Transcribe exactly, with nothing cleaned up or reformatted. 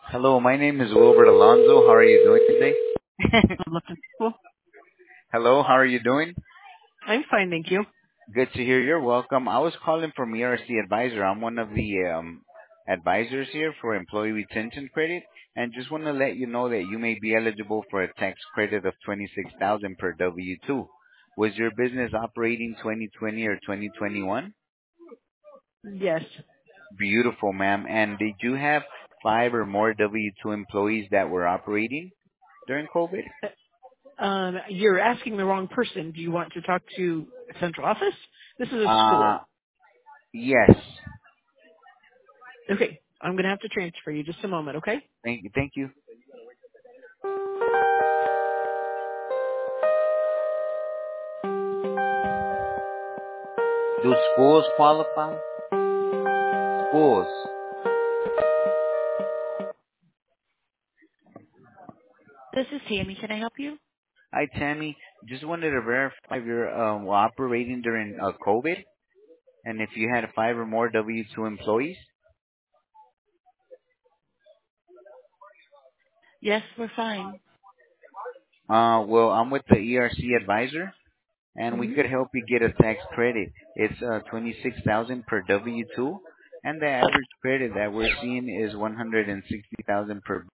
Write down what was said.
Hello, my name is Wilbert Alonzo. How are you doing today? I'm looking cool. Hello, how are you doing? I'm fine, thank you. Good to hear you're welcome. I was calling from E R C Advisor. I'm one of the um, advisors here for Employee Retention Credit, and just want to let you know that you may be eligible for a tax credit of twenty-six thousand dollars per W two. Was your business operating twenty twenty or twenty twenty-one? Yes. Beautiful, ma'am. And did you have five or more W two employees that were operating during COVID? Um, you're asking the wrong person. Do you want to talk to central office? This is a Uh, school. yes. Okay. I'm going to have to transfer you just a moment, okay? Thank you. Thank you. Do schools qualify? Schools. This is Tammy. Can I help you? Hi, Tammy. Just wanted to verify if you're um, operating during uh, COVID and if you had five or more W two employees. Yes, we're fine. Uh, well, I'm with the E R C advisor, and we hmm could help you get a tax credit. It's uh, twenty-six thousand per W two, and the average credit that we're seeing is one hundred sixty thousand per